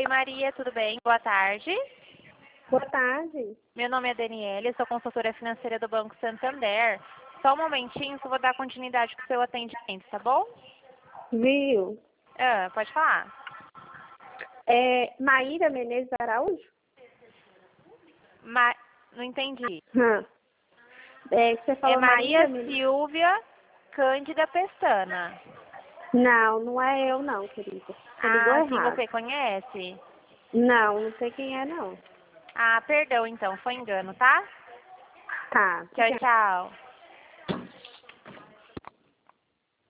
Oi, Maria, tudo bem? Boa tarde. Boa tarde. Meu nome é Daniela, sou consultora financeira do Banco Santander. Só um momentinho que eu vou dar continuidade com o seu atendimento, tá bom? Viu? Pode falar. Maíra Menezes Araújo? Não entendi. Você É falou Maria Menezes? Silvia Cândida Pestana. Não é eu não, querida. Você ligou Sim, errado. você conhece? Não sei quem é não. Perdão então, foi engano, tá? Tá. Tchau, tchau.